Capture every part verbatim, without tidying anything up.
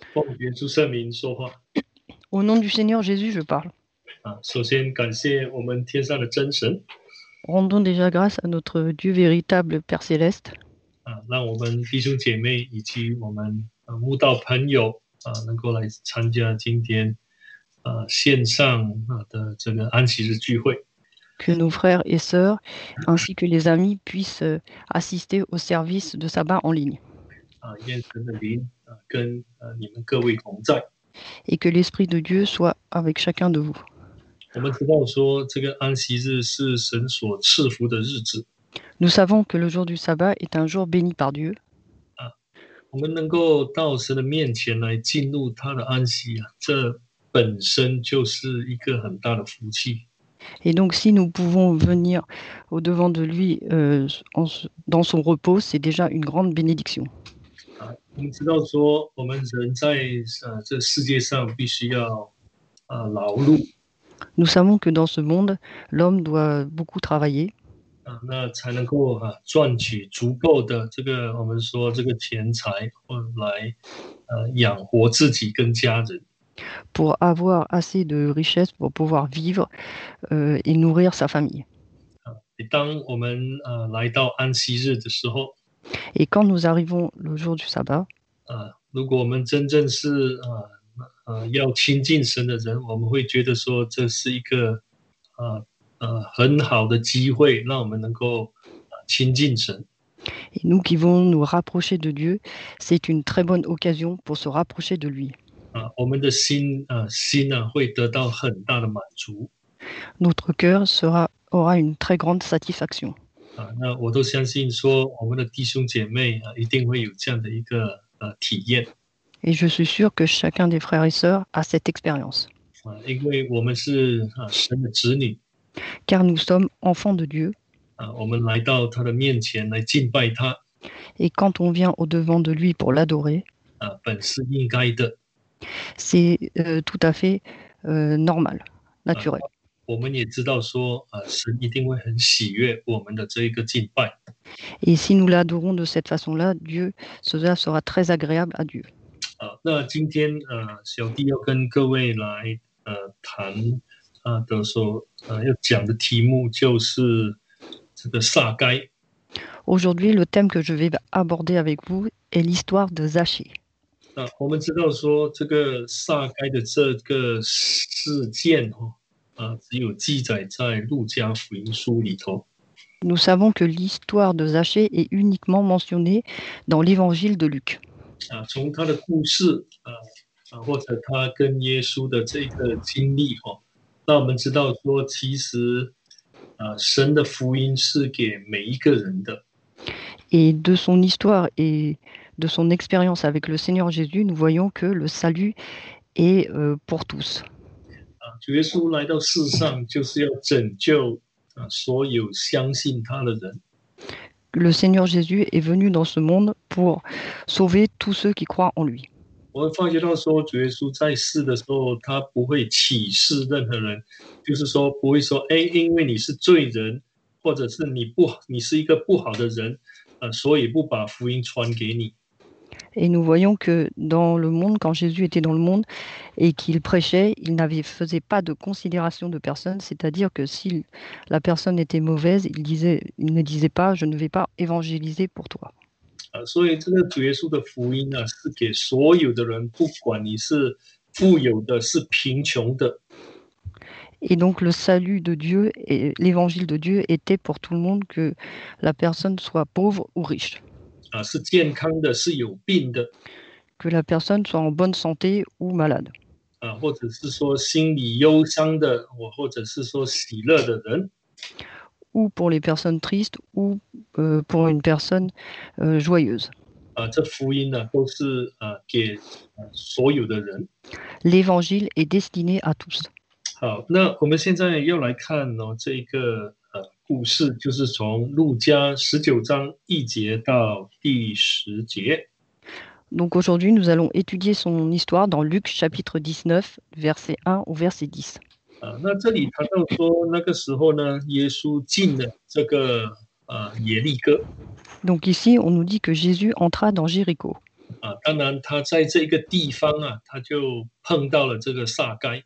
奉耶稣圣名说话 Au nom du Seigneur Jésus, je parle. 啊！首先感谢我们天上的真神 Rendons déjà grâce à notre Dieu véritable, Père céleste, 啊，让我们弟兄姐妹以及我们啊慕道朋友啊能够来参加今天啊线上啊的这个安息日聚会 que nos frères et sœurs, ainsi que les amis, puissent euh, assister au service de sabbat en ligne, 啊，愿神的灵啊跟啊你们各位同在。 et que l'Esprit de Dieu soit avec chacun de vous. 我们知道说这个安息日是神所赐福的日子 Nous savons que le jour du sabbat est un jour béni par Dieu, 啊，我们能够到神的面前来进入他的安息啊，这本身就是一个很大的福气。 et donc si nous pouvons venir au-devant de lui euh, en se- dans son repos, c'est déjà une grande bénédiction. 啊，我们知道说，我们人在呃这世界上必须要啊劳碌 Nous savons que dans ce monde, l'homme doit beaucoup travailler, 啊，那才能够啊赚取足够的这个我们说这个钱财，或来呃养活自己跟家人。 pour avoir assez de richesses pour pouvoir vivre euh, et nourrir sa famille. 当我们呃来到安息日的时候， Et quand nous arrivons le jour du sabbat, 啊，如果我们真正是啊呃要亲近神的人，我们会觉得说这是一个啊呃很好的机会，让我们能够啊亲近神。 et nous qui voulons nous rapprocher de Dieu, c'est une très bonne occasion pour se rapprocher de lui. 啊，我们的心啊心呢、会得到很大的满足 Notre cœur sera, aura une très grande satisfaction. 啊。那我都相信说，我们的弟兄姐妹啊，一定会有这样的一个呃体验 Et je suis sûr que chacun des frères et sœurs a cette expérience, 啊，因为我们是啊神的子女 car nous sommes enfants de Dieu, 啊，我们来到他的面前来敬拜他 et quand on vient au-devant de lui pour l'adorer, 啊，本是应该的。 c'est euh, tout à fait euh, normal, naturel. 我们也知道说，啊，神一定会很喜悦我们的这一个敬拜 Et si nous l'adorons de cette façon-là, Dieu, cela sera très agréable à Dieu. 啊。那今天呃，小弟要跟各位来呃谈啊的所呃要讲的题目就是这个撒该 Aujourd'hui, le thème que je vais aborder avec vous est l'histoire de Zachée. 啊。我们知道说，这个撒该的这个事件哦，啊，只有记载在路加福音书里头 Nous savons que l'histoire de Zachée est uniquement mentionnée dans l'évangile de Luc. 啊。从他的故事啊啊，或者他跟耶稣的这个经历哦，让我们知道说，其实啊，神的福音是给每一个人的。 Et de son histoire et de son expérience avec le Seigneur Jésus, nous voyons que le salut est euh, pour tous. 啊，主耶稣来到世上就是要拯救啊所有相信他的人。 Le Seigneur Jésus est venu dans ce monde pour sauver tous ceux qui croient en lui. 我们发觉到说，主耶稣在世的时候，他不会歧视任何人，就是说不会说，哎，因为你是罪人，或者是你不，你是一个不好的人，呃，所以不把福音传给你。 Et nous voyons que dans le monde, quand Jésus était dans le monde et qu'il prêchait, il ne faisait pas de considération de personne, c'est-à-dire que si la personne était mauvaise, il, disait, il ne disait pas « je ne vais pas évangéliser pour toi ». 啊，所以这个主耶稣的福音呢，是给所有的人，不管你是富有的，是贫穷的， Et donc le salut de Dieu et l'évangile de Dieu était pour tout le monde, que la personne soit pauvre ou riche, 啊，是健康的，是有病的， que la personne soit en bonne santé ou malade, 啊，或者是说心里忧伤的，或或者是说喜乐的人， ou pour les personnes tristes ou euh, pour une personne euh, joyeuse. 啊，这福音呢，都是啊给啊所有的人。 L'évangile est destiné à tous. 好，那我们现在要来看哦，这个呃故事，就是从路加十九章一节到第十节。 Donc aujourd'hui, nous allons étudier son histoire dans Luc chapitre dix-neuf, verset un au verset dix. 啊，那这里谈到说，那个时候呢，耶稣进了这个呃耶利哥 Donc ici, on nous dit que Jésus entra dans Jéricho. 啊，当然他在这个地方啊，他就碰到了这个撒该。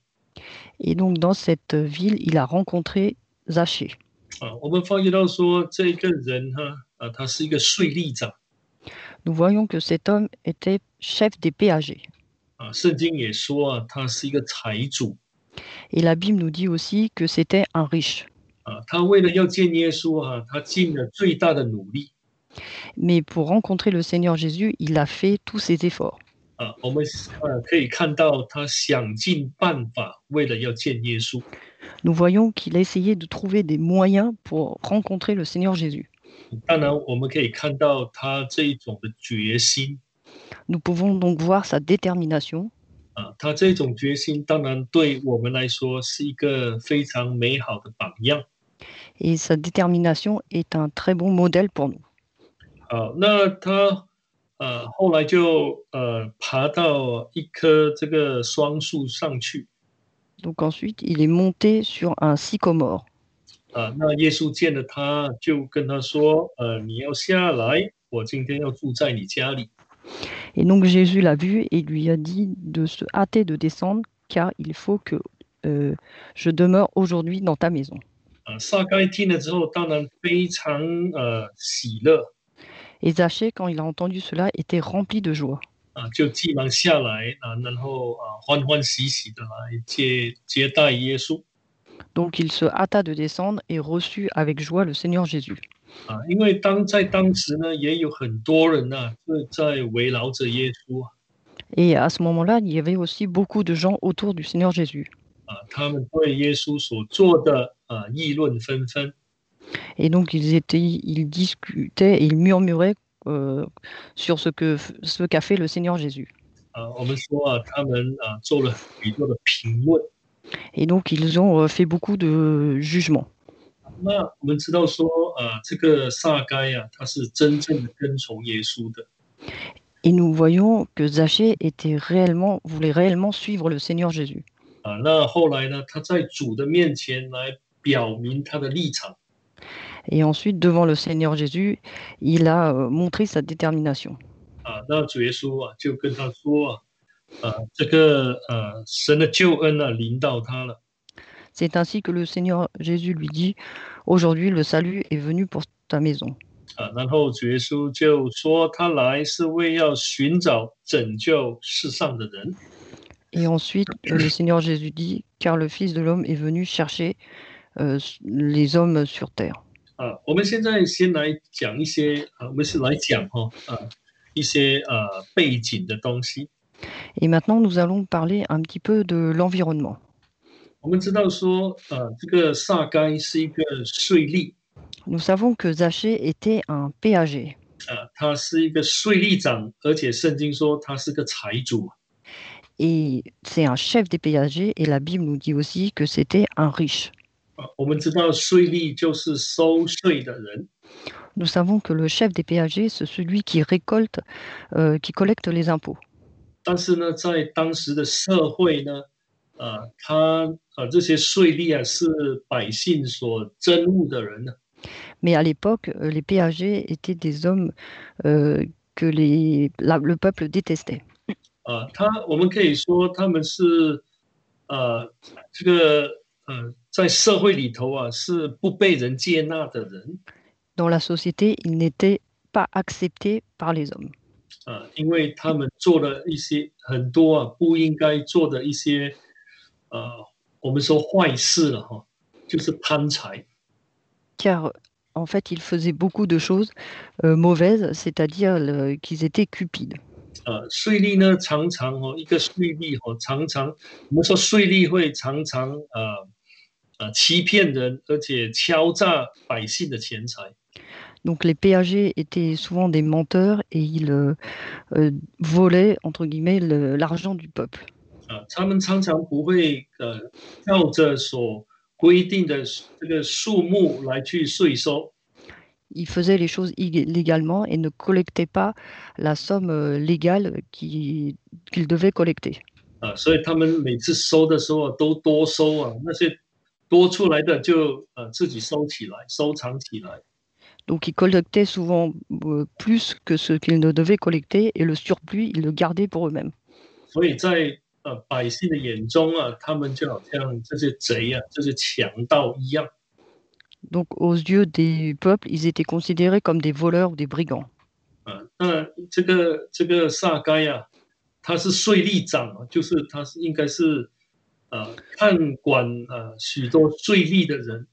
Et donc dans cette ville, il a rencontré Zachée. 啊，我们发觉到说这个人哈啊，他是一个税吏长 Nous voyons que cet homme était chef des péagers. 啊，圣经也说啊，他是一个财主 Et la Bible nous dit aussi que c'était un riche. 啊，他为了要见耶稣啊，他尽了最大的努力 Mais pour rencontrer le Seigneur Jésus, il a fait tous ses efforts. 啊，我们呃可以看到他想尽办法为了要见耶稣 Nous voyons qu'il a essayé de trouver des moyens pour rencontrer le Seigneur Jésus. 当然，我们可以看到他这一种的决心 Nous pouvons donc voir sa détermination. 啊，他这种决心，当然对我们来说是一个非常美好的榜样。 Et sa détermination est un très bon modèle pour nous. 好，那他呃后来就呃爬到一棵这个双树上去 Donc ensuite, il est monté sur un sycomore. 啊，那耶稣见了他，就跟他说：呃，你要下来，我今天要住在你家里。 Et donc Jésus l'a vu et lui a dit de se hâter de descendre, car il faut que euh, je demeure aujourd'hui dans ta maison. 啊，撒该听了之后，当然非常呃喜乐 Et Zachée, quand il a entendu cela, était rempli de joie. 啊，就急忙下来啊，然后啊欢欢喜喜的来接接待耶稣 Donc il se hâta de descendre et reçut avec joie le Seigneur Jésus. 啊，因为当在当时呢，也有很多人呢、啊、在围绕着耶稣 Et à ce moment-là, il y avait aussi beaucoup de gens autour du Seigneur Jésus. 啊，他们对耶稣所做的啊议论纷纷 Et donc ils étaient, ils discutaient et ils murmuraient euh, sur ce que ce qu'a fait le Seigneur Jésus. 啊，我们说啊，他们啊做了许多的评论。 Et donc ils ont euh, fait beaucoup de jugements. 那我们知道说，啊，这个撒该啊，他是真正的跟从耶稣的 Et nous voyons que Zachée était réellement, voulait réellement suivre le Seigneur Jésus. 啊。那后来呢，他在主的面前来表明他的立场 Et ensuite, devant le Seigneur Jésus, il a euh, montré sa détermination. 啊。那主耶稣啊，就跟他说啊，啊，这个呃神的救恩啊，临到他了 C'est ainsi que le Seigneur Jésus lui dit, aujourd'hui le salut est venu pour ta maison. 啊。然后主耶稣就说，他来是为要寻找拯救世上的人 Et ensuite, euh, le Seigneur Jésus dit, car le Fils de l'homme est venu chercher euh, les hommes sur terre. 啊。我们现在先来讲一些啊，我们是来讲哈啊一些呃背景的东西。 Et maintenant, nous allons parler un petit peu de l'environnement. 我们知道说，呃，这个撒该是一个税吏 Nous savons que Zachée était un péager. 啊，他是一个税吏长，而且圣经说他是个财主 Et c'est un chef des péagers, et la Bible nous dit aussi que c'était un riche. 啊。我们知道税吏就是收税的人 Nous savons que le chef des péagers, c'est celui qui récolte, euh, qui collecte les impôts. 但是呢，在当时的社会呢，啊，他啊这些税吏啊是百姓所憎恶的人呢 Mais à l'époque, euh, les péagers étaient des hommes euh, que les, la- le peuple détestait. 啊。他我们可以说他们是呃这个呃在社会里头啊是不被人接纳的人 Dans la société, ils n'étaient pas acceptés par les hommes. 啊，因为他们做了一些很多啊不应该做的一些呃，我们说坏事了哈，就是贪财 Car en fait, ils faisaient beaucoup de choses euh, mauvaises, c'est-à-dire le- qu'ils étaient cupides. 呃，税吏呢常常哦，一个税吏哦，常常我们说税吏会常常呃呃欺骗人，而且敲诈百姓的钱财 Donc les péagers étaient souvent des menteurs et ils euh, euh, volaient, entre guillemets, le- l'argent du peuple. 啊，他们常常不会呃照着所规定的这个数目来去税收。 Ils faisaient les choses ig- légalement et ne collectaient pas la somme euh, légale qui- qu'ils devaient collecter. 啊，所以他们每次收的时候啊都多收啊，那些多出来的就呃自己收起来，收藏起来。 Donc, il collectait souvent euh, plus que ce qu'il ne devait collecter et le surplus, il le gardait pour eux-mêmes. 所以在呃百姓的眼中啊，他们就好像这些贼啊，这些强盗一样。 Donc, aux yeux des peuples, ils étaient considérés comme des voleurs ou des brigands. 啊，那这个这个撒该啊，他是税吏长啊，就是他是应该是呃看管呃许多税吏的人。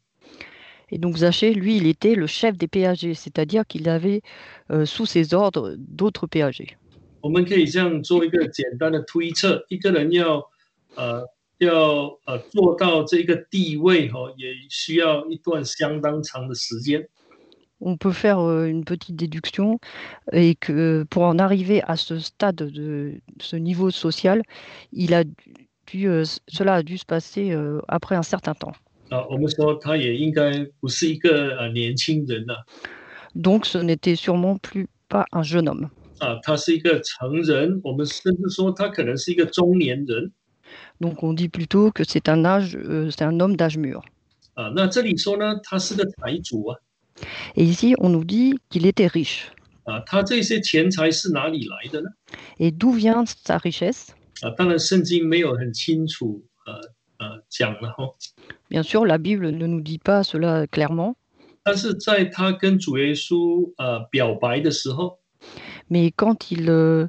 Et donc, Zachée, lui, il était le chef des péagers, c'est-à-dire qu'il avait euh, sous ses ordres d'autres péagers. 我们可以这样做一个简单的推测：一个人要呃要呃做到这个地位哦，也需要一段相当长的时间。 On peut faire euh, une petite déduction et que pour en arriver à ce stade de ce niveau social, il a dû, euh, cela a dû se passer euh, après un certain temps. 啊，我们说他也应该不是一个呃年轻人呐、 Donc, ce n'était sûrement plus pas un jeune homme. 啊，他是一个成人，我们甚至说他可能是一个中年人。 Donc, on dit plutôt que c'est un âge, euh, c'est un homme d'âge mûr. 啊，那这里说呢，他是个财主啊。 Et ici, on nous dit qu'il était riche. 啊，他这些钱财是哪里来的呢？ Et d'où vient sa richesse? 啊，当然圣经没有很清楚呃呃讲了哈。 Bien sûr, la Bible ne nous dit pas cela clairement, 但是在他跟主耶稣呃表白的时候， mais quand il euh,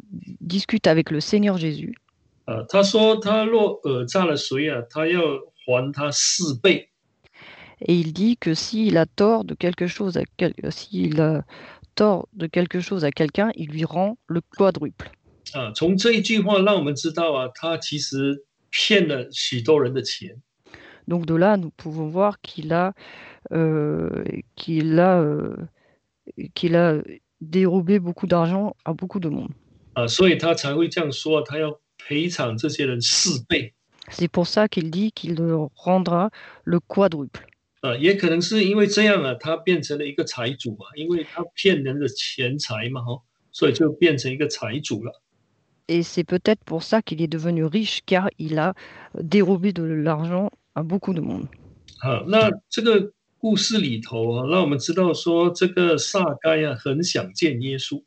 discute avec le Seigneur Jésus, 呃，他说他若讹诈了谁啊，他要还他四倍。 et il dit que s'il a tort de quelque chose à quel- s'il a tort de quelque chose à quelqu'un, il lui rend le quadruple. 啊，从这一句话让我们知道啊，他其实骗了许多人的钱。 Donc de là, nous pouvons voir qu'il a, euh, qu'il a, euh, qu'il a dérobé beaucoup d'argent à beaucoup de monde. 啊，所以他才会这样说，他要赔偿这些人四倍。 C'est pour ça qu'il dit qu'il leur rendra le quadruple. 啊，也可能是因为这样啊，他变成了一个财主啊，因为他骗人的钱财嘛，哈，所以就变成一个财主了。 Et c'est peut-être pour ça qu'il est devenu riche, car il a dérobé de l'argent à beaucoup de monde. 好，那这个故事里头啊，让我们知道说，这个撒该啊，很想见耶稣。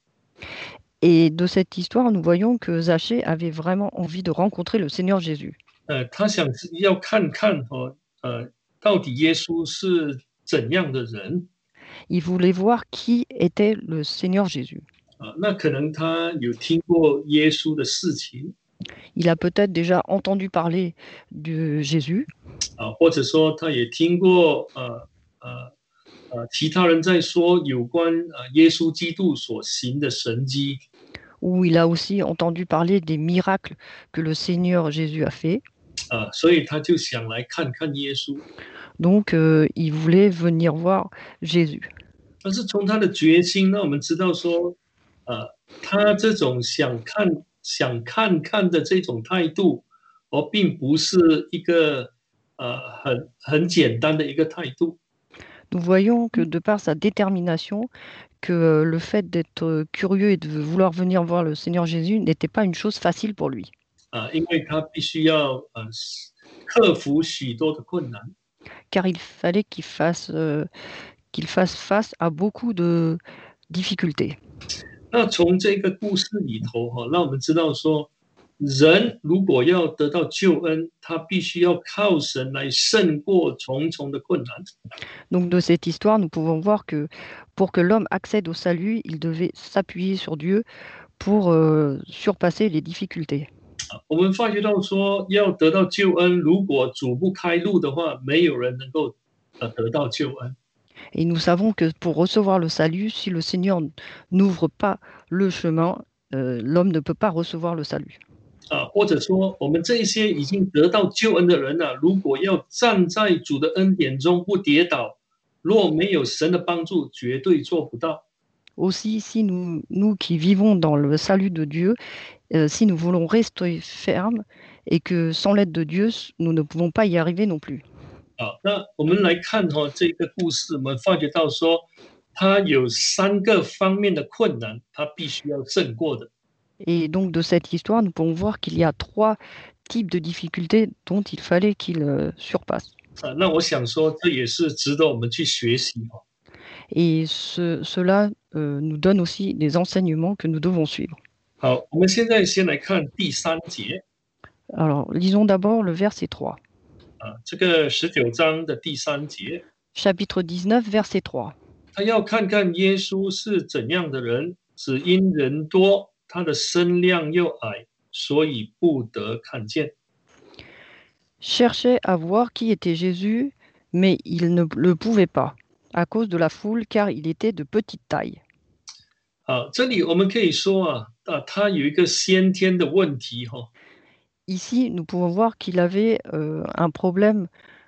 Et de cette histoire, nous voyons que Zachée avait vraiment envie de rencontrer le Seigneur Jésus. 呃，他想要看看哦，呃，到底耶稣是怎样的人 Il voulait voir qui était le Seigneur Jésus. 啊？那可能他有听过耶稣的事情 Il a peut-être déjà entendu parler de Jésus, 啊，或者说他也听过呃呃呃其他人在说有关呃耶稣基督所行的神迹 ou il a aussi entendu parler des miracles que le Seigneur Jésus a fait. 啊，所以他就想来看看耶稣。 Donc, euh, il voulait venir voir Jésus. 但是从他的决心，让我们知道说，呃，他这种想看、想看看的这种态度，而并不是一个呃很很简单的一个态度。 Nous voyons que de par sa détermination, que le fait d'être curieux et de vouloir venir voir le Seigneur Jésus n'était pas une chose facile pour lui. 啊，因为他必须要呃克服许多的困难。 Car il fallait qu'il fasse, euh, qu'il fasse face à beaucoup de difficultés. 那从这个故事里头哈、哦，让我们知道说，人如果要得到救恩，他必须要靠神来胜过重重的困难。 Donc de cette histoire, nous pouvons voir que pour que l'homme accède au salut, il devait s'appuyer sur Dieu pour euh, surpasser les difficultés. 我们发觉到说，要得到救恩，如果主不开路的话，没有人能够呃得到救恩。 Et nous savons que pour recevoir le salut, si le Seigneur n'ouvre pas le chemin, euh, l'homme ne peut pas recevoir le salut. 啊，或者说，我们这些已经得到救恩的人啊，如果要站在主的恩典中不跌倒，若没有神的帮助，绝对做不到。 Aussi, si nous, nous qui vivons dans le salut de Dieu, euh, si nous voulons rester fermes et que sans l'aide de Dieu, nous ne pouvons pas y arriver non plus. 啊，那我们来看哈、哦、这个故事，我们发觉到说，他有三个方面的困难，他必须要胜过的。 Et donc de cette histoire, nous pouvons voir qu'il y a trois types de difficultés dont il fallait qu'il euh, surpasse. 啊，那我想说，这也是值得我们去学习哈。 Et ce, cela euh, nous donne aussi des enseignements que nous devons suivre. 好，我们现在先来看第三节 Alors, lisons d'abord le verset trois. 啊，这个十九章的第三节， Chapitre dix-neuf, verset trois. 他要看看耶稣是怎样的人，只因人多，他的身量又矮，所以不得看见。 Cherchait à voir qui était Jésus, mais il ne le pouvait pas, à cause de la foule, car il était de petite taille. 好，这里我们可以说啊，啊，他有一个先天的问题哈、哦。 Ici, nous pouvons voir qu'il avait euh, un problème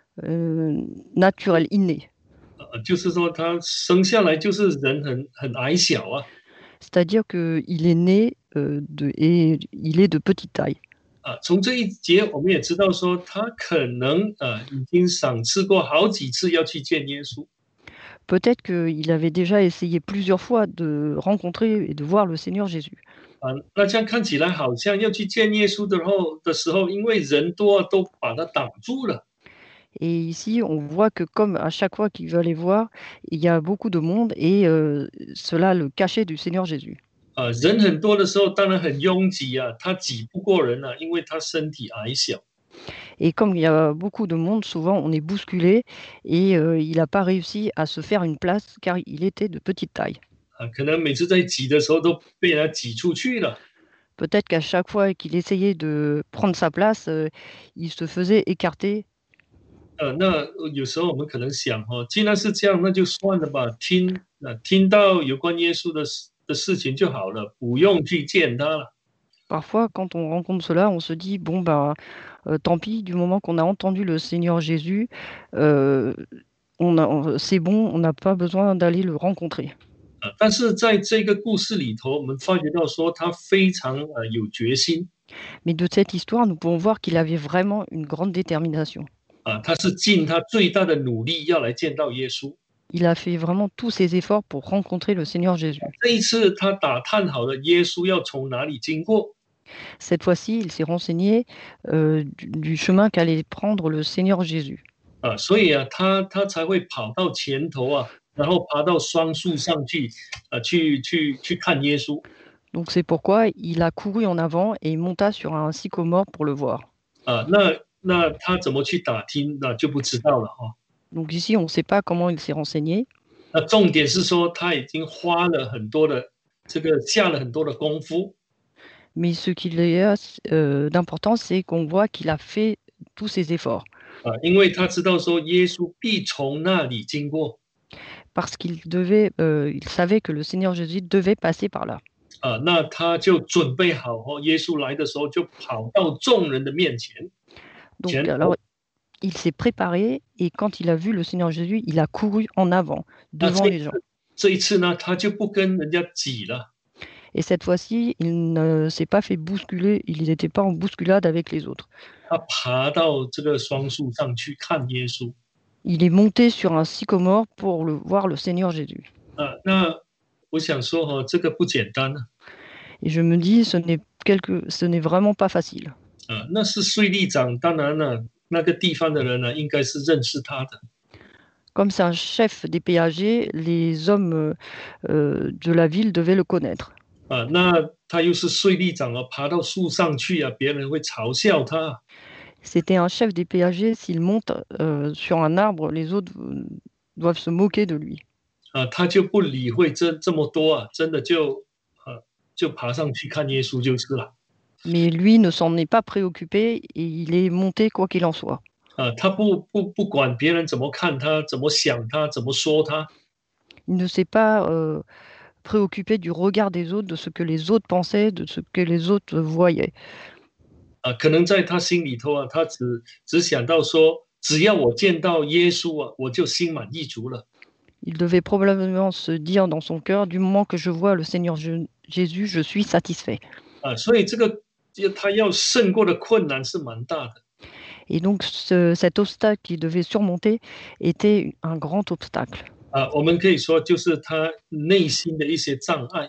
euh, naturel, inné. 呃，就是说他生下来就是人很很矮小啊。 C'est-à-dire qu'il est né euh, de, et il est de petite taille. 啊，从这一节我们也知道说，他可能呃已经赏赐过好几次要去见耶稣。 Peut-être qu'il avait déjà essayé plusieurs fois de rencontrer et de voir le Seigneur Jésus. 啊，那这样看起来好像要去见耶稣的后的时候，因为人多都把他挡住了。 Et ici, on voit que comme à chaque fois qu'il veut aller voir, il y a beaucoup de monde et euh, cela le cachait du Seigneur Jésus. 啊，人很多的时候当然很拥挤啊，他挤不过人啊，因为他身体矮小。 Et comme il y a beaucoup de monde, souvent on est bousculé et euh, il n'a pas réussi à se faire une place car il était de petite taille. 啊，可能每次在挤的时候都被人家挤出去了。 Peut-être qu'à chaque fois qu'il essayait de prendre sa place, euh, il se faisait écarter. 呃，那有时候我们可能想哦，既然是这样，那就算了吧，听啊，听到有关耶稣的事的事情就好了，不用去见他了。 Parfois, quand on rencontre cela, on se dit, bon, bah, euh, tant pis, du moment qu'on a entendu le Seigneur Jésus, euh, on a, on- c'est bon, on n'a pas besoin d'aller le rencontrer. 啊，但是在这个故事里头，我们发觉到说他非常呃有决心 Mais de cette histoire, nous pouvons voir qu'il avait vraiment une grande détermination. 啊，他是尽他最大的努力要来见到耶稣。 Il a fait vraiment tous ses efforts pour rencontrer le Seigneur Jésus. 这一次他打探好了耶稣要从哪里经过， Cette fois-ci, il s'est renseigné euh, du, du chemin qu'allait prendre le Seigneur Jésus. 啊，所以啊，他他才会跑到前头啊，然后爬到双树上去，啊，去去去看耶稣。 Donc c'est pourquoi il a couru en avant et monta sur un sycomore pour le voir. 啊，那那他怎么去打听，那就不知道了哈、哦。 Donc ici, on ne sait pas comment il s'est renseigné. 那重点是说他已经花了很多的这个下了很多的功夫。 Mais ce qu'il y a euh, d'important, c'est qu'on voit qu'il a fait tous ses efforts. 啊，因为他知道说耶稣必从那里经过。 Parce qu'il devait, euh, il savait que le Seigneur Jésus devait passer par là. 啊，那他就准备好哦，耶稣来的时候就跑到众人的面前。 Donc 前头 alors, il s'est préparé et quand il a vu le Seigneur Jésus, il a couru en avant, 那 devant 这 les gens. 这一次呢，他就不跟人家挤了。 Et cette fois-ci, il ne s'est pas fait bousculer, il n'était pas en bousculade avec les autres. 他爬到这个双树上去看耶稣。 Il est monté sur un sycomore pour le, voir le Seigneur Jésus. 啊，那我想说哈、哦，这个不简单啊。 Et je me dis, ce n'est quelque, ce n'est vraiment pas facile. 啊，那是税吏长，当然了，那个地方的人呢，应该是认识他的。 Comme c'est un chef des péagers, les hommes euh, de la ville devaient le connaître. 啊，那他又是税吏长啊，爬到树上去啊，别人会嘲笑他。 C'était un chef des péagers, s'il monte euh, sur un arbre, les autres euh, doivent se moquer de lui. 啊，他就不理会这这么多啊，真的就啊，就爬上去看耶稣就是了。 Mais lui ne s'en est pas préoccupé et il est monté quoi qu'il en soit. 啊，他不不不管别人怎么看他，怎么想他，怎么说他。 Il ne s'est pas euh, préoccupé du regard des autres, de ce que les autres pensaient, de ce que les autres voyaient. 啊，可能在他心里头啊，他只只想到说，只要我见到耶稣啊，我就心满意足了。 Il devait probablement se dire dans son cœur, du moment que je vois le Seigneur Je- Jésus, je suis satisfait. 啊，所以这个他要胜过的困难是蛮大的。 Et donc ce- cet obstacle qu'il devait surmonter était un grand obstacle. 啊，我们可以说就是他内心的一些障碍。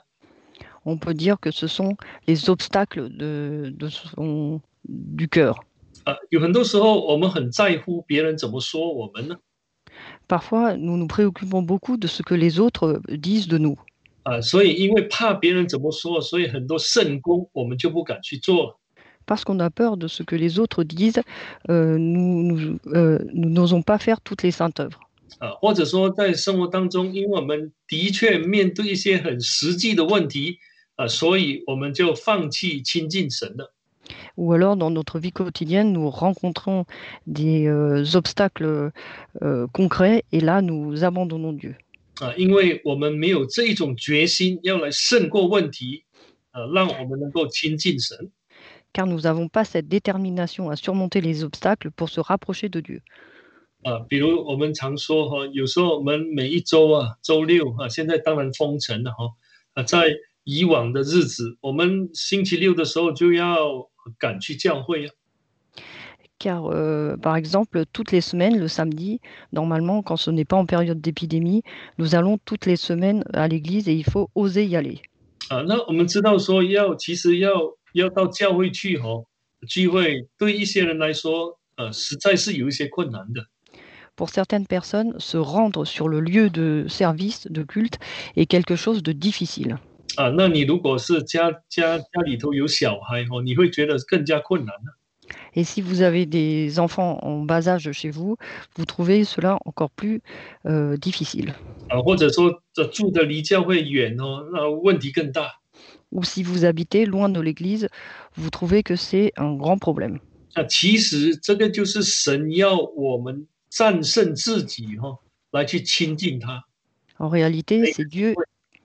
On peut dire que ce sont les obstacles de, de son, du cœur. 啊，有很多时候我们很在乎别人怎么说我们呢？ Parfois, nous nous préoccupons beaucoup de ce que les autres euh, disent de nous. 啊，所以因为怕别人怎么说，所以很多圣功我们就不敢去做。 Parce qu'on a peur de ce que les autres disent, euh, nous nous, euh, nous n'osons pas faire toutes les saintes œuvres. 啊，或者说在生活当中，因为我们的确面对一些很实际的问题，啊，所以我们就放弃亲近神了。 Ou alors, dans notre vie quotidienne, nous rencontrons des euh, obstacles euh, concrets et là, nous abandonnons Dieu. 啊，因为我们没有这一种决心要来胜过问题，啊，让我们能够亲近神。 Car nous n'avons pas cette détermination à surmonter les obstacles pour se rapprocher de Dieu. 啊，比如我们常说哈，有时候我们每一周啊，周六啊，现在当然封城了哈，啊，在以往的日子，我们星期六的时候就要赶去教会啊。 Car, euh, par exemple, toutes les semaines, le samedi, normalement, quand ce n'est pas en période d'épidémie, nous allons toutes les semaines à l'église et il faut oser y aller. 啊，那我们知道说要其实要要到教会去哦，聚会对一些人来说，呃，实在是有一些困难的。 Pour certaines personnes, se rendre sur le lieu de service, de culte, est quelque chose de difficile. 啊，那你如果是家家家里头有小孩哦，你会觉得更加困难了。 Et si vous avez des enfants en bas âge chez vous, vous trouvez cela encore plus euh, difficile. 啊，或者说这住的离教会远哦，那问题更大。 Ou si vous habitez loin de l'église, vous trouvez que c'est un grand problème. 那其实这个就是神要我们战胜自己哈、哦，来去亲近他。 En réalité, c'est Dieu,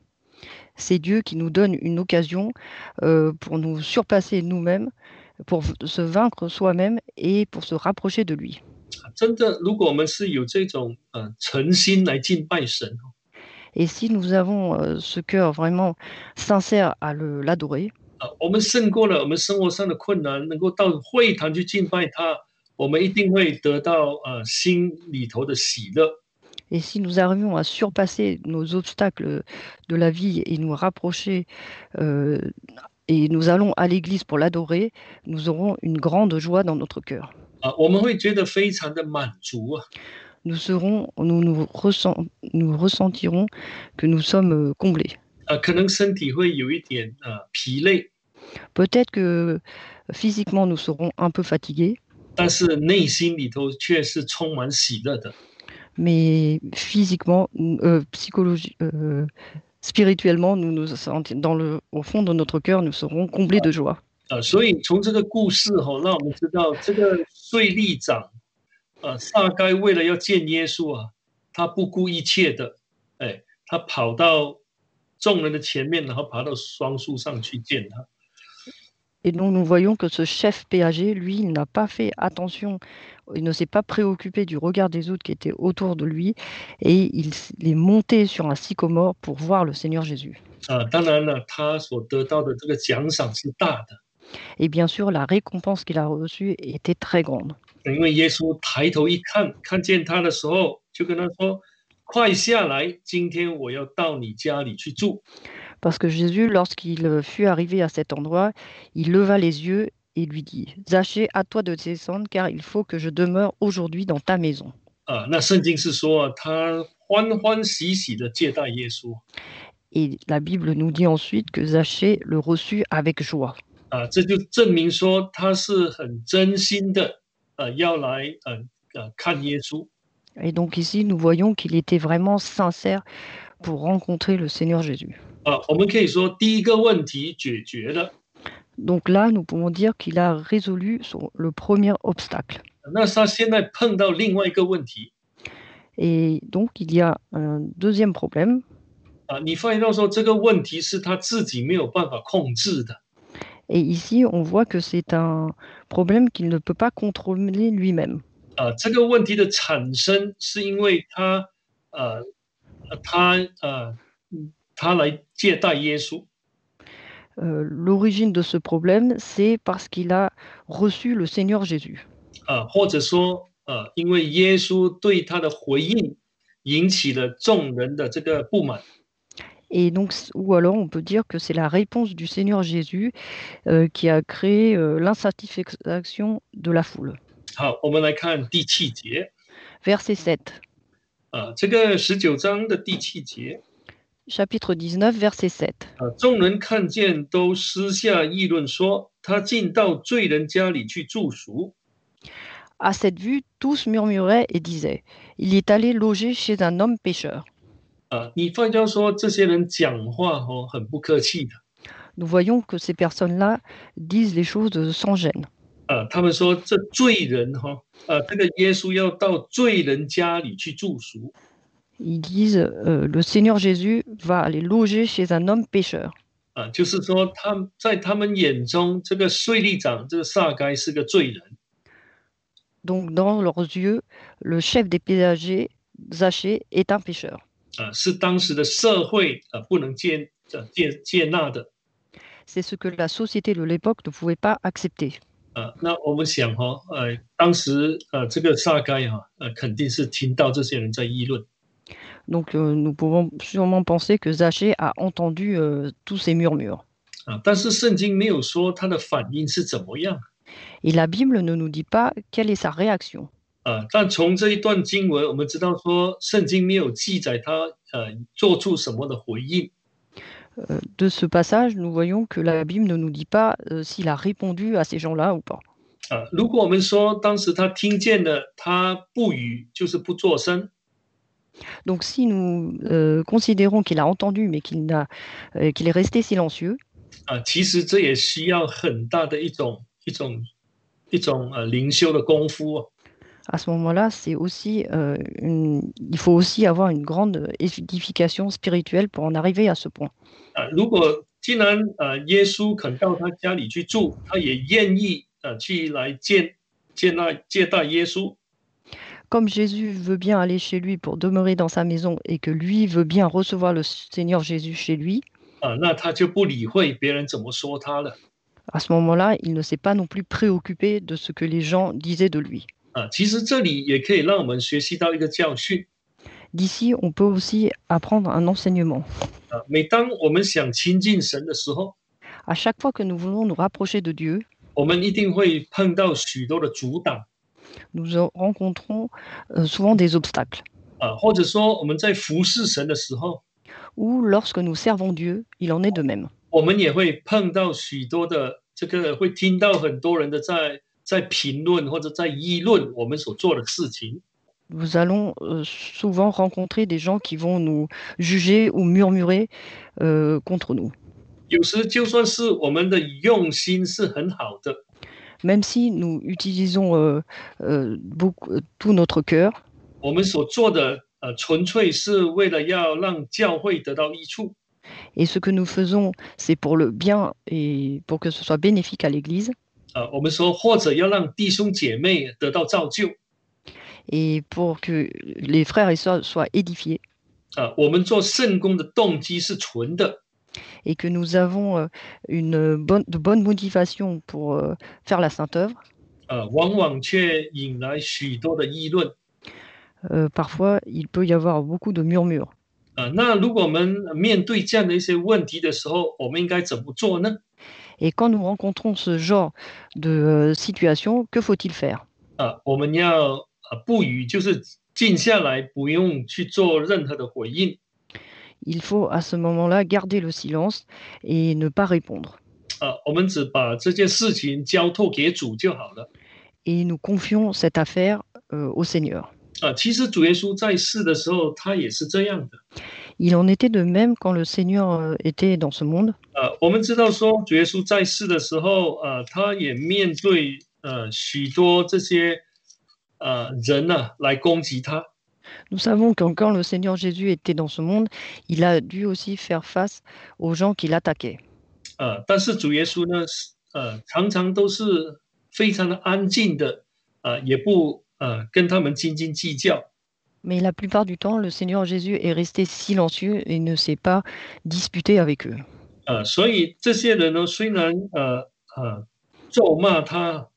c'est Dieu qui nous donne une occasion euh, pour nous surpasser nous-mêmes, pour v- se vaincre soi-même et pour se rapprocher de lui. 真的，如果我们是有这种呃诚心来敬拜神， Et si nous avons euh, ce cœur vraiment sincère à le- l'adorer, 啊，我们胜过了我们生活上的困难，能够到会堂去敬拜他，我们一定会得到呃心里头的喜乐。 et si nous arrivons à surpasser nos obstacles de la vie et nous rapprocher, euh, et nous allons à l'église pour l'adorer, nous aurons une grande joie dans notre cœur. 啊，我们会觉得非常的满足啊。 Nous serons, nous, nous, ressent- nous ressentirons que nous sommes euh, comblés. 啊，可能身体会有一点呃疲累， Peut-être que physiquement nous serons un peu fatigués, 但是内心里头却是充满喜乐的。 mais physiquement, euh, psychologie, euh, spirituellement, nous nous senti- dans le, au fond de notre cœur, nous serons comblés de joie. 啊，所以从这个故事哈、哦，让我们知道这个税吏长，呃，撒该为了要见耶稣啊，他不顾一切的，哎，他跑到众人的前面，然后爬到双树上去见他。 Et donc nous voyons que ce chef péager, lui, il n'a pas fait attention, il ne s'est pas préoccupé du regard des autres qui étaient autour de lui, et il, s- il est monté sur un sycomore pour voir le Seigneur Jésus. 啊，当然了，他所得到的这个奖赏是大的， Et bien sûr, la récompense qu'il a reçue était très grande. 因为耶稣抬头一看，看见他的时候，就跟他说：“快下来，今天我要到你家里去住。” Parce que Jésus, lorsqu'il euh, fut arrivé à cet endroit, il leva les yeux et lui dit, Zachée, à toi de descendre, car il faut que je demeure aujourd'hui dans ta maison. 啊，那圣经是说啊，他欢欢喜喜的接待耶稣。 Et la Bible nous dit ensuite que Zachée le reçut avec joie. 啊，这就证明说他是很真心的，呃，要来呃呃看耶稣。 Et donc ici, nous voyons qu'il était vraiment sincère pour rencontrer le Seigneur Jésus. 啊，我们可以说第一个问题解决了， Donc là, nous pouvons dire qu'il a résolu son- le premier obstacle. 那他现在碰到另外一个问题 Et donc, il y a un deuxième problème. 啊，你发现到说这个问题是他自己没有办法控制的 Et ici, on voit que c'est un problème qu'il ne peut pas contrôler lui-même. 啊，这个问题的产生是因为他呃呃他呃嗯他来接待耶稣 Euh, l'origine de ce problème, c'est parce qu'il a reçu le Seigneur Jésus. 啊，或者说呃因为耶稣对他的回应引起了众人的这个不满。 Et donc, c- ou alors on peut dire que c'est la réponse du Seigneur Jésus euh, qui a créé euh, l'insatisfaction de la foule. 好，我们来看第七节 Verset sept. 啊，这个十九章的第七节， chapitre dix-neuf, verset sept. 啊，众人看见都私下议论说，他进到罪人家里去住宿。 À cette vue, tous murmuraient et disaient, il est allé loger chez un homme pécheur. 啊，你发觉说这些人讲话哦很不客气的。 Nous voyons que ces personnes-là disent les choses sans gêne. 啊，他们说这罪人哈，啊，这个耶稣要到罪人家里去住宿。 Ils disent, euh, le Seigneur Jésus va aller loger chez un homme pécheur. 啊，就是说他们在他们眼中，这个税吏长这个撒该是个罪人。 Donc, dans leurs yeux, le chef des péagers, Zachée, est un pécheur. 啊，是当时的社会啊不能接呃接接纳的。 C'est ce que la société de l'époque ne pouvait pas accepter. 啊，那我们想哈，呃，当时呃这个撒该哈，呃肯定是听到这些人在议论。 Donc, euh, nous pouvons sûrement penser que Zachée a entendu euh, tous ces murmures. 啊，但是圣经没有说他的反应是怎么样。 Et la Bible ne nous dit pas quelle est sa réaction. 啊，但从这一段经文，我们知道说，圣经没有记载他呃做出什么的回应。 Euh, de ce passage, nous voyons que la Bible ne nous dit pas euh, s'il a répondu à ces gens-là ou pas. 啊，如果我们说当时他听见了，他不语，就是不作声。 Donc si nous euh, considérons qu'il a entendu mais qu'il, n'a, euh, qu'il est resté silencieux, 啊，其实这也需要很大的一种一种一种呃灵修的功夫啊。 à ce moment-là, c'est aussi, euh, une- il faut aussi avoir une grande édification spirituelle pour en arriver à ce point. 啊，如果既然呃耶稣肯到他家里去住，他也愿意呃去来见见待接待耶稣。 Comme Jésus veut bien aller chez lui pour demeurer dans sa maison et que lui veut bien recevoir le Seigneur Jésus chez lui, 啊，那他就不理会别人怎么说他了。 à ce moment-là, il ne s'est pas non plus préoccupé de ce que les gens disaient de lui. 啊，其实这里也可以让我们学习到一个教训。 D'ici, on peut aussi apprendre un enseignement. 啊，每当我们想亲近神的时候， À chaque fois que nous voulons nous rapprocher de Dieu, 我们一定会碰到许多的阻挡。 nous en- rencontrons euh, souvent des obstacles. 啊，或者说我们在服侍神的时候， Ou lorsque nous servons Dieu, il en est de même. 我们也会碰到许多的这个，会听到很多人的在在评论或者在议论我们所做的事情。 Nous allons euh, souvent rencontrer des gens qui vont nous juger ou murmurer euh, contre nous. 有时就算是我们的用心是很好的， Même si nous utilisons euh, euh, beaucoup, euh, tout notre cœur, 我们所做的呃纯粹是为了要让教会得到益处。 et ce que nous faisons, c'est pour le bien et pour que ce soit bénéfique à l'Église, 啊，我们说或者要让弟兄姐妹得到造就。 et pour que les frères et sœurs soient édifiés, 啊，我们做圣工的动机是纯的。 et que nous avons euh, une bonne, de bonnes motivations pour euh, faire la sainte œuvre, 啊，往往却引来许多的议论。 euh, parfois il peut y avoir beaucoup de murmures. 啊，那如果我们面对这样的一些问题的时候，我们应该怎么做呢？ Et quand nous rencontrons ce genre de euh, situation, que faut-il faire? 啊，我们要啊不语，就是静下来，不用去做任何的回应。 Il faut à ce moment-là garder le silence et ne pas répondre. 啊，我们只把这件事情交托给主就好了。 Et nous confions cette affaire euh, au Seigneur. 啊，其实主耶稣在世的时候，他也是这样的。 Il en était de même quand le Seigneur euh, était dans ce monde. 啊，我们知道说主耶稣在世的时候，啊，他也面对呃许多这些呃人呢、啊、来攻击他。 Nous savons que quand le Seigneur Jésus était dans ce monde, il a dû aussi faire face aux gens qui l'attaquaient. 呃，但是主耶稣呢，是呃，常常都是非常的安静的，呃，也不呃跟他们斤斤计较。 Mais la plupart du temps, le Seigneur Jésus est resté silencieux et ne s'est pas disputé avec eux. 呃，所以这些人呢，虽然呃呃咒骂他，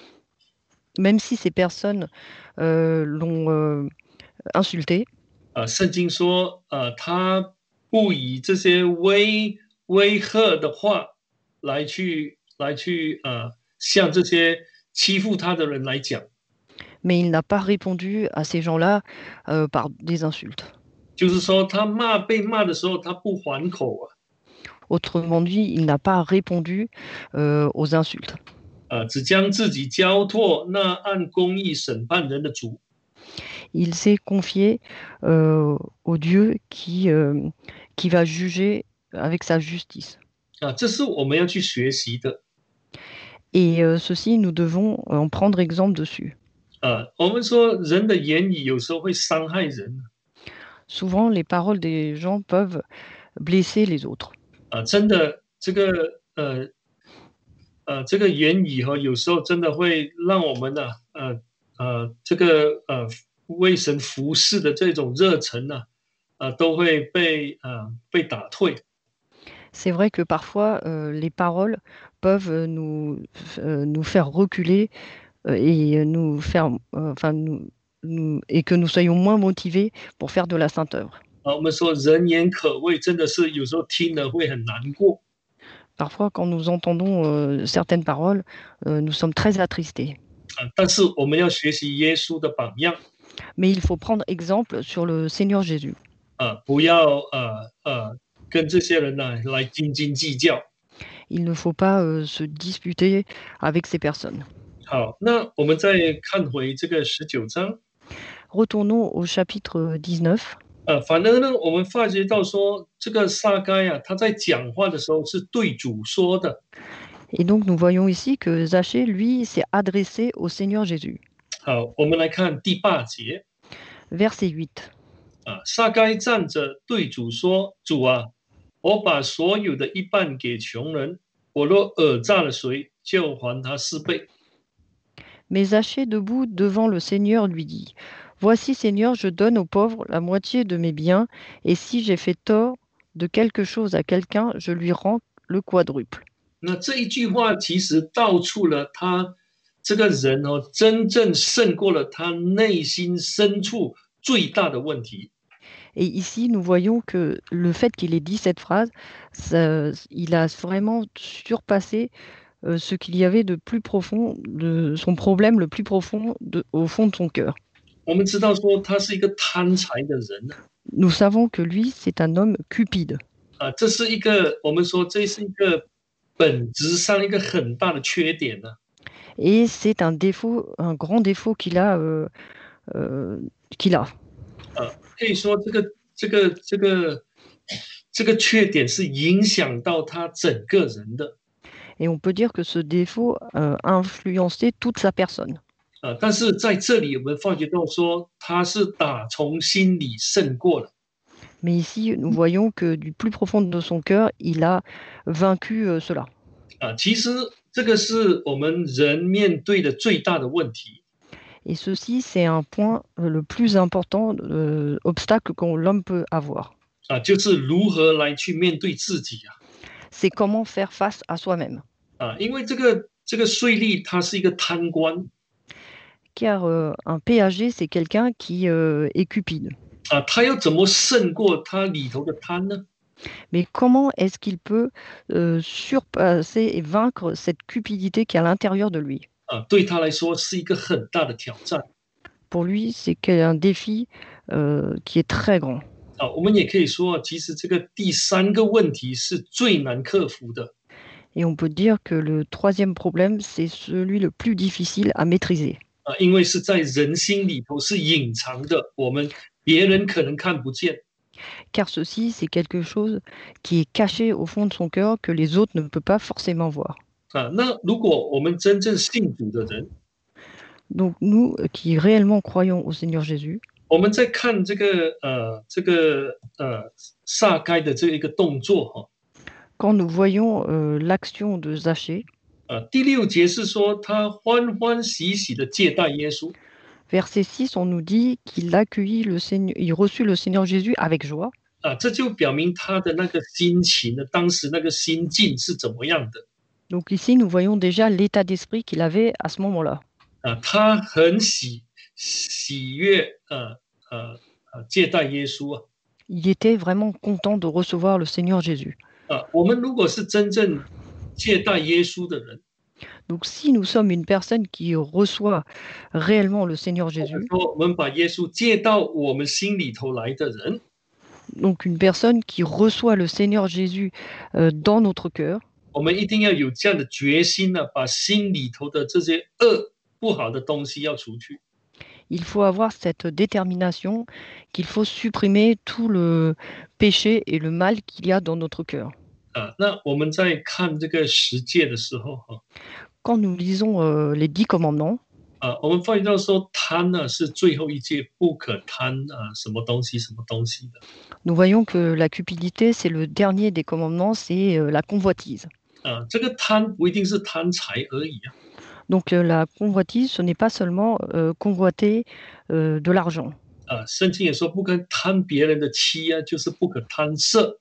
Même si ces personnes euh, l'ont euh, insulté, 呃，圣经说，呃，他不以这些威威吓的话来去来去呃向这些欺负他的人来讲。 Mais il n'a pas répondu à ces gens-là euh, par des insultes. 就是说他骂被骂的时候，他不还口啊， Autrement dit, il n'a pas répondu euh, aux insultes. 啊，只将自己交托那按公义审判人的主。 Il s'est confié euh, au Dieu qui, euh, qui va juger avec sa justice. 啊，这是我们要去学习的。 Et euh, ceci, nous devons en prendre exemple dessus. 啊，我们说人的言语有时候会伤害人。 Souvent, les paroles des gens peuvent blesser les autres. 啊，真的，这个呃呃，这个言语哈，有时候真的会让我们呢、呃呃，这个呃为神服侍的这种热忱呢、呃，都会被呃被打退。 C'est vrai que parfois, euh, les paroles peuvent nous, euh, nous faire reculer euh, et nous faire, euh, enfin, nous, nous- et que nous soyons moins motivés pour faire de la sainte œuvre. 啊，我们说人言可畏，真的是有时候听了会很难过。 Parfois, quand nous entendons euh, certaines paroles, euh, nous sommes très attristés. 啊，但是我们要学习耶稣的榜样。 Mais il faut prendre exemple sur le Seigneur Jésus. 啊，不要呃呃跟这些人呢来斤斤计较。 Il ne faut pas euh, se disputer avec ces personnes. 好，那我们再看回这个十九章。 Retournons au chapitre dix-neuf. 呃，反而呢，我们发觉到说，这个撒该啊，他在讲话的时候是对主说的。 Et donc, nous voyons ici que Zachée, lui, s'est adressé au Seigneur Jésus. 好，我们来看第八节 Verset huit. 啊，撒该站着对主说：“主啊，我把所有的一半给穷人，我若讹诈了谁，就还他四倍。” Mais Zachée, debout devant le Seigneur, lui dit, Voici, Seigneur, je donne aux pauvres la moitié de mes biens, et si j'ai fait tort de quelque chose à quelqu'un, je lui rends le quadruple. 那这一句话其实道出了他这个人哦，真正胜过了他内心深处最大的问题。 Et ici, nous voyons que le fait qu'il ait dit cette phrase, ça- il a vraiment surpassé euh, ce qu'il y avait de plus profond, de son problème le plus profond de- au fond de son cœur. 我们知道说他是一个贪财的人 Nous savons que lui, c'est un homme cupide. 啊，这是一个我们说这是一个本质上一个很大的缺点呢、 Et c'est un défaut, un grand défaut qu'il a, euh, euh, qu'il a. 啊，可以说这个这个这个这个缺点是影响到他整个人的 Et on peut dire que ce défaut euh, a influencé toute sa personne. 啊，但是在这里我们发觉到说他是打从心里胜过了。 Mais ici, nous voyons que du plus profond de son cœur, il a vaincu euh, cela. 啊，其实这个是我们人面对的最大的问题 Et ceci, c'est un point euh, le plus important, euh, obstacle que l'homme peut avoir. 啊，就是如何来去面对自己啊 C'est comment faire face à soi-même. 啊，因为这个这个税吏他是一个贪官 Car euh, un P A G, c'est quelqu'un qui euh, est cupide. 啊，他要怎么胜过他里头的贪呢？ Mais comment est-ce qu'il peut euh, surpasser et vaincre cette cupidité qui est à l'intérieur de lui? 啊，对他来说是一个很大的挑战 Pour lui, c'est un défi euh, qui est très grand. 啊。我们也可以说，其实这个第三个问题是最难克服的 Et on peut dire que le troisième problème, c'est celui le plus difficile à maîtriser. 啊，因为是在人心里头是隐藏的，我们别人可能看不见 Car ceci, c'est quelque chose qui est caché au fond de son cœur que les autres ne peuvent pas forcément voir. 啊。那如果我们真正信主的人， Donc nous euh, qui réellement croyons au Seigneur Jésus, 我们在看这个呃这个呃撒该的这一个动作哈， quand nous voyons euh, l'action de Zachée, 啊，第六节是说他欢欢喜喜的接待耶稣 verset six, on nous dit qu'il accueillit le Seigneur, il reçut le Seigneur Jésus avec joie. 啊，这就表明他的那个心情呢，当时那个心境是怎么样的 Donc ici, nous voyons déjà l'état d'esprit qu'il avait à ce moment-là. 啊？他很喜喜悦呃呃呃接待耶稣啊 Il était vraiment content de recevoir le Seigneur Jésus. 啊！我们如果是真正接待耶稣的人 Donc, si nous sommes une personne qui reçoit réellement le Seigneur 或者 Jésus, 说我们把耶稣接到我们心里头来的人， donc une personne qui reçoit le Seigneur Jésus euh, dans notre cœur, 我们一定要有这样的决心呢、把心里头的这些恶不好的东西要除去。 il faut avoir cette détermination qu'il faut supprimer tout le péché et le mal qu'il y a dans notre cœur. 啊，那我们在看这个十诫的时候，哈， Quand nous lisons euh, les dix commandements, 啊，我们发现到说贪呢是最后一诫，不可贪啊什么东西什么东西的。 nous voyons que la cupidité, c'est le dernier des commandements, c'est euh, la convoitise. 啊，这个贪不一定是贪财而已啊， Donc euh, la convoitise, ce n'est pas seulement euh, convoiter euh, de l'argent. 啊，圣经也说不可贪别人的妻啊，就是不可贪色。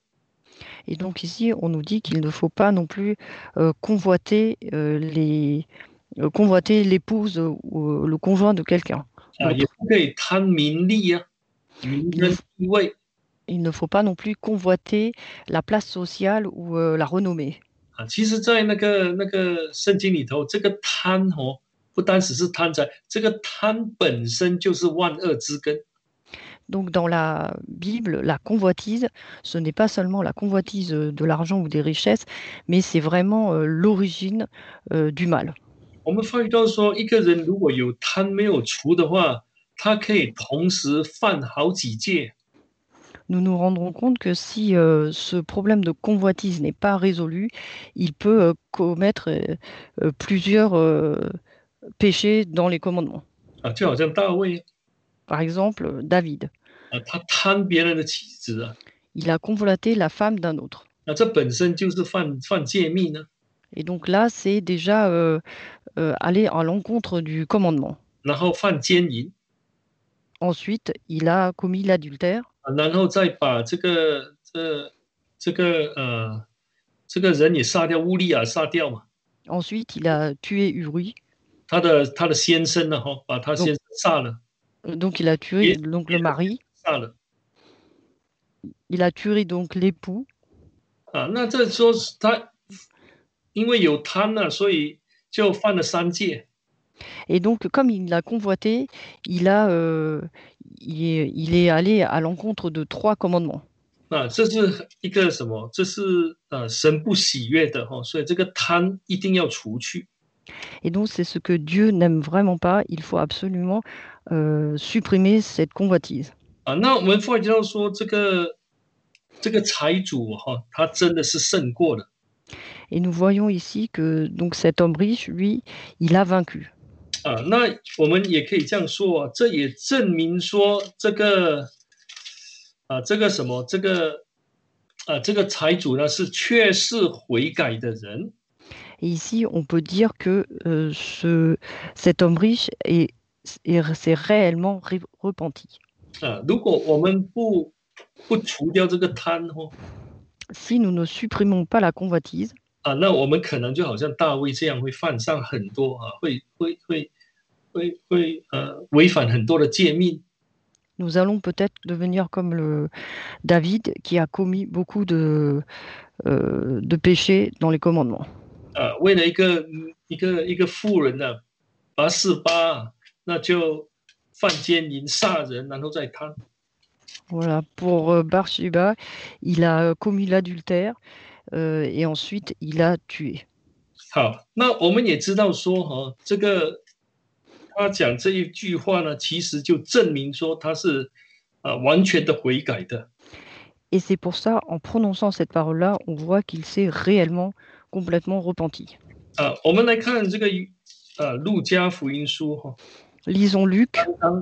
Et donc ici, on nous dit qu'il ne faut pas non plus euh, convoiter euh, les euh, convoiter l'épouse ou euh, le conjoint de quelqu'un 啊，也 d'autre. 不可以贪名利啊，名跟地位 Il ne faut pas non plus convoiter la place sociale ou euh, la renommée. 啊。其实，在那个那个圣经里头，这个贪哦，不单只是贪财，这个贪本身就是万恶之根。 Donc dans la Bible, la convoitise, ce n'est pas seulement la convoitise euh, de l'argent ou des richesses, mais c'est vraiment euh, l'origine euh, du mal. 我们发觉到说，一个人如果有贪没有除的话，他可以同时犯好几戒。 Nous nous rendrons compte que si euh, ce problème de convoitise n'est pas résolu, il peut euh, commettre euh, euh, plusieurs euh, péchés dans les commandements. 啊，就好像大卫 Par exemple, David, 啊，他贪别人的妻子啊， il a convoité la femme d'un autre. 那这本身就是犯犯诫命呢。 Et donc là, c'est déjà euh, euh, aller à l'encontre du commandement. 然后犯奸淫， Ensuite, il a commis l'adultère. 啊然后再把这个这这个呃这个人也杀掉，乌利亚杀掉嘛， Ensuite, il a tué Uri. 他的他的先生呢，哈，把他先生杀了， Euh, Donc, il a tué donc, le mari. 杀了 Il a tué donc l'époux. 啊。那这说是他因为有贪呢、所以就犯了三戒。 Et donc, comme il l'a convoité, il, a, euh, il, est, il est allé à l'encontre de trois commandements. 啊，这是一个什么？这是呃神不喜悦的哈、所以这个贪一定要除去。 Et donc, c'est ce que Dieu n'aime vraiment pas. Il faut absolument euh, supprimer cette convoitise. 啊，那我们发觉到说，这个这个财主哈、他真的是胜过了。 Et nous voyons ici que donc, cet homme riche, lui, il a vaincu. 啊，那我们也可以这样说啊，这也证明说这个啊，这个什么，这个啊，这个财主呢是确是悔改的人。 Et ici, on peut dire que euh, ce, cet homme riche est, est- s'est réellement ré- repenti. 啊，如果我们不不除掉这个贪哦， Si nous ne supprimons pas la convoitise, 啊，那我们可能就好像大卫这样会犯上很多啊，会会会会会呃违反很多的诫命。 nous allons peut-être devenir comme le David qui a commis beaucoup de, euh, de péchés dans les commandements. 啊，为了一个一个一个富人呢、拔示巴，那就犯奸淫、杀人，然后再贪。 Voilà, pour euh, Bathsheba, il a commis l'adultère euh, et ensuite il a tué. 好，那我们也知道说哈、这个他讲这一句话呢，其实就证明说他是啊、完全的悔改的。 Et c'est pour ça, en prononçant cette parole-là, on voit qu'il s'est réellement, complètement repenti. 啊，我们来看这个呃路加福音书哈、 Lisons Luc, 章，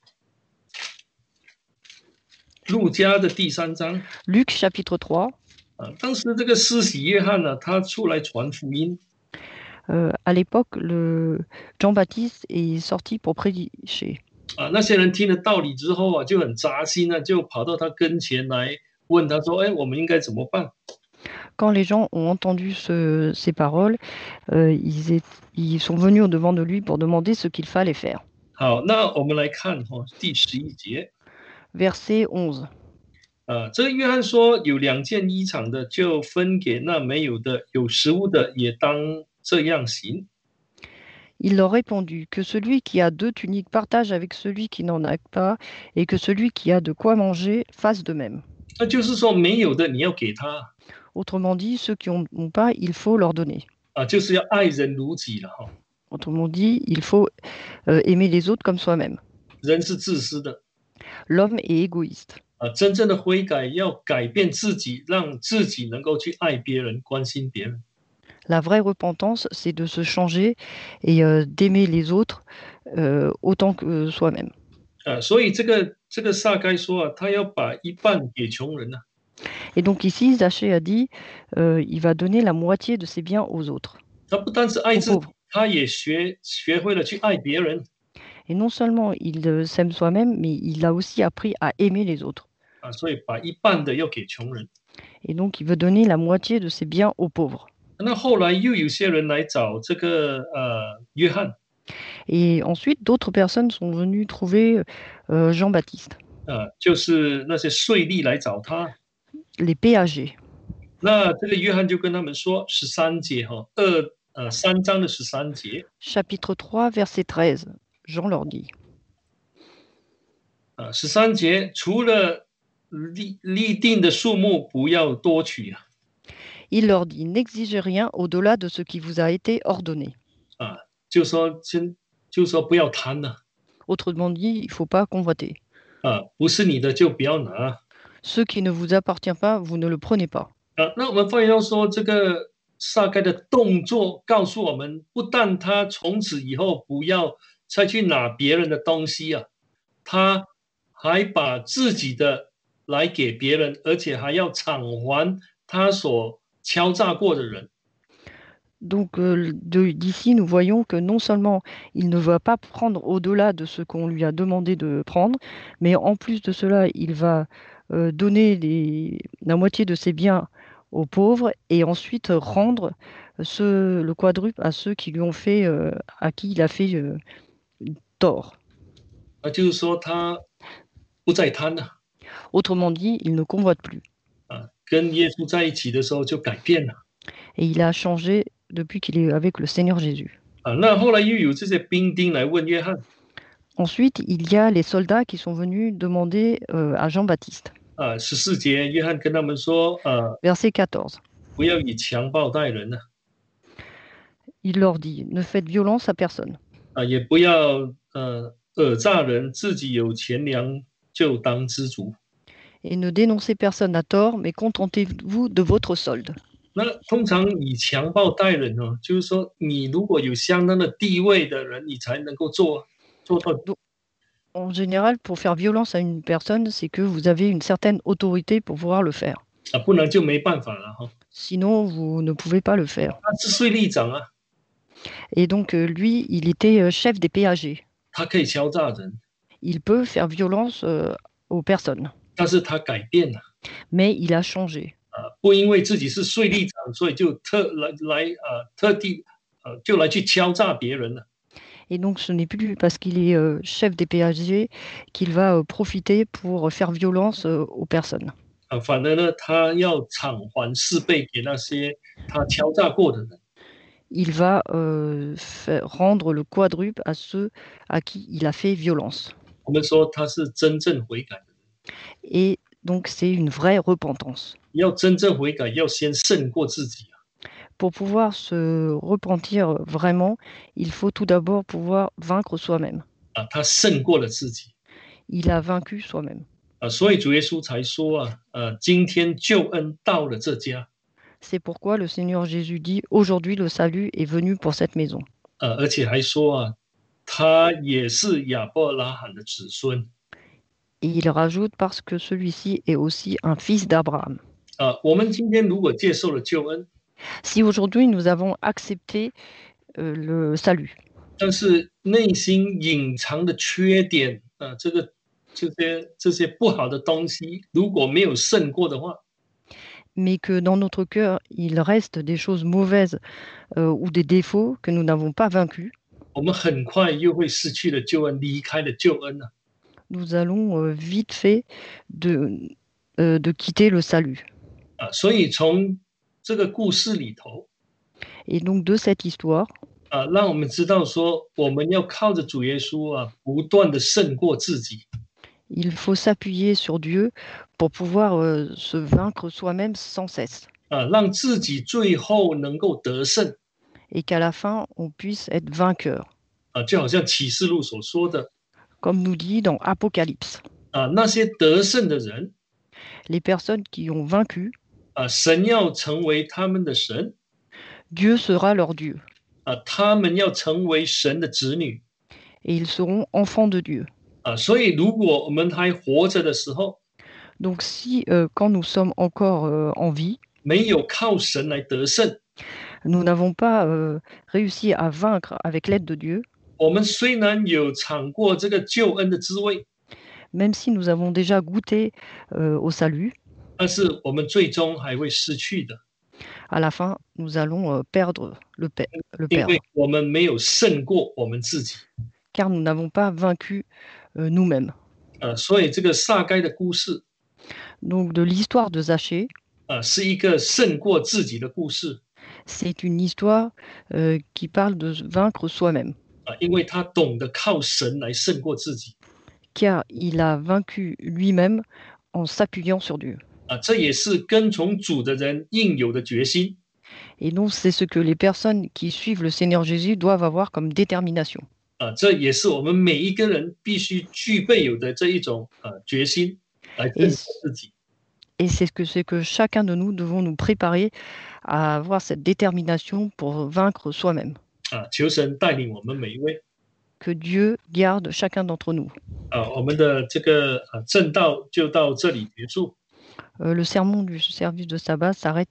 路加的第三章 Luc chapitre trois. 啊，当时这个施洗约翰呢，他出来传福音 Euh, à l'époque, le Jean-Baptiste est sorti pour prêcher. 啊，那些人听了道理之后啊，就很扎心啊，就跑到他跟前来问他说：“哎，我们应该怎么办？” Quand les gens ont entendu ce- ces paroles, euh, ils, est- ils sont venus au devant de lui pour demander ce qu'il fallait faire. 好，那我们来看哈、第十一节 Verset onze. 啊，这个约翰说有两件衣裳的就分给那没有的，有食物的也当这样行。 Il leur répondit que celui qui a deux tuniques partage avec celui qui n'en a pas, et que celui qui a de quoi manger fasse de même. 那就是说，没有的你要给他 Autrement dit, ceux qui n'ont pas, il faut leur donner. 啊，就是要爱人如己了哈。 Autrement dit, il faut euh, aimer les autres comme soi-même. 人是自私的 L'homme est égoïste. 啊，真正的悔改要改变自己，让自己能够去爱别人、关心别人。 La vraie repentance, c'est de se changer et euh, d'aimer les autres euh, autant que soi-même. 啊，所以这个这个撒该说啊，他要把一半给穷人呢、啊。 Et donc ici, Zachée a dit, euh, il va donner la moitié de ses biens aux autres. 他不单是爱 aux 自己 pauvres. 他也学学会了去爱别人 Et non seulement il euh, s'aime soi-même, mais il a aussi appris à aimer les autres. 啊，所以把一半的要给穷人。 Et donc il veut donner la moitié de ses biens aux pauvres. 那后来又有些人来找这个呃约翰 Et ensuite, d'autres personnes sont venues trouver euh, Jean-Baptiste, 啊，就是那些税吏来找他。 les péagers. 那这个约翰就跟他们说，十三节哈，二呃三章的十三节 Chapitre trois, verset treize. Jean leur dit. 啊，十三节除了立立定的数目不要多取啊。 Il leur dit, n'exigez rien au-delà de ce qui vous a été ordonné. 啊，就说先就说不要贪了 Autrement dit, il ne faut pas convoiter. 啊，不是你的就不要拿 Ce qui ne vous appartient pas, vous ne le prenez pas. 啊。那我们发现到说，这个撒该的动作告诉我们，不但他从此以后不要再去拿别人的东西啊，他还把自己的来给别人，而且还要偿还他所敲诈过的人。 Donc euh, de- d'ici, nous voyons que non seulement il ne va pas prendre au-delà de ce qu'on lui a demandé de prendre, mais en plus de cela, il va euh, donner les- la moitié de ses biens aux pauvres et ensuite rendre ce, le quadruple à ceux qui lui ont fait, euh, à qui il a fait euh, tort. 那就是说他不再贪了 Autrement dit, il ne convoite plus. 啊，跟耶稣在一起的时候就改变了 Et il a changé depuis qu'il est avec le Seigneur Jésus. 啊。那后来又有这些兵丁来问约翰 Ensuite, il y a les soldats qui sont venus demander euh, à Jean-Baptiste. 啊，十四节约翰跟他们说，呃， Verset quatorze. 不要以强暴待人呢、 Il leur dit, ne faites violence à personne 啊，也不要呃讹诈人，自己有钱粮就当知足。 et ne dénoncez personne à tort, mais contentez-vous de votre solde. 那通常以强暴待人哦，就是说你如果有相当的地位的人，你才能够做做到 En général, pour faire violence à une personne, c'est que vous avez une certaine autorité pour pouvoir le faire. 啊，不然就没办法了哈。 Sinon, vous ne pouvez pas le faire. 他是税吏长啊， Et donc, euh, lui, il était euh, chef des péagers. 他可以敲诈人， Il peut faire violence euh, aux personnes, 但是他改变了 mais il a changé. 啊，不因为自己是税吏长，所以就特来来啊特地呃就来去敲诈别人了。 Et donc, ce n'est plus parce qu'il est euh, chef des péagers qu'il va euh, profiter pour faire violence euh, aux personnes. 啊，反而呢，他要偿还四倍给那些他敲诈过的人。 Il va euh, faire rendre le quadruple à ceux à qui il a fait violence. 我们说他是真正悔改的人， Et donc, c'est une vraie repentance. 要真正悔改，要先胜过自己啊。 Pour pouvoir se repentir vraiment, il faut tout d'abord pouvoir vaincre soi-même. 啊，他胜过了自己 Il a vaincu soi-même. 啊，所以主耶稣才说啊，呃，今天救恩到了这家， C'est pourquoi le Seigneur Jésus dit, aujourd'hui le salut est venu pour cette maison. 呃，而且还说啊，他也是亚伯拉罕的子孙 Et il rajoute parce que celui-ci est aussi un fils d'Abraham. 啊。我们今天如果接受了救恩， Si aujourd'hui nous avons accepté euh, le salut, 但是内心隐藏的缺点啊，这个这些这些不好的东西，如果没有胜过的话， mais que dans notre cœur, il reste des choses mauvaises euh, ou des défauts que nous n'avons pas vaincus, 我们很快又会失去了救恩，离开了救恩了。 nous allons euh, vite fait de, euh, de quitter le salut. 啊，所以从这个故事里头， Et donc de cette histoire, 啊，让我们知道说，我们要靠着主耶稣啊，不断的胜过自己。 il faut s'appuyer sur Dieu pour pouvoir euh, se vaincre soi-même sans cesse 啊，让自己最后能够得胜。 et qu'à la fin, on puisse être vainqueur. 啊，就好像启示录所说的 Comme nous dit dans Apocalypse, 啊，那些得胜的人 les personnes qui ont vaincu, 啊，神要成为他们的神 Dieu sera leur Dieu 啊，他们要成为神的子女 et ils seront enfants de Dieu. 啊。所以，如果我们还活着的时候， Donc si euh, quand nous sommes encore euh, en vie, 没有靠神来得胜， nous n'avons pas euh, réussi à vaincre avec l'aide de Dieu, 我们虽然有尝过这个救恩的滋味， même si nous avons déjà goûté euh, au salut, 但是我们最终还会失去的， à la fin, nous allons euh, perdre le, pa- le 因 perdre, 为我们没有胜过我们自己 car nous n'avons pas vaincu euh, nous-mêmes. 啊。所以，这个撒该的故事 Donc de l'histoire de Zachée, 啊，是一个胜过自己的故事 c'est une histoire euh, qui parle de vaincre soi-même, 啊，因为他懂得靠神来胜过自己 car il a vaincu lui-même en s'appuyant sur Dieu. 啊，这也是跟从主的人应有的决心 Et donc c'est ce que les personnes qui suivent le Seigneur Jésus doivent avoir comme détermination. 啊，这也是我们每一个人必须具备有的这一种呃决心来胜 Et, 过自己 et c'est ce que c'est que chacun de nous devons nous préparer à avoir cette détermination pour vaincre soi-même. 啊。求神带领我们每一位 Que Dieu garde chacun d'entre nous. 啊。我们的这个呃正道就到这里结束。 Euh, le sermon du service de sabbat s'arrête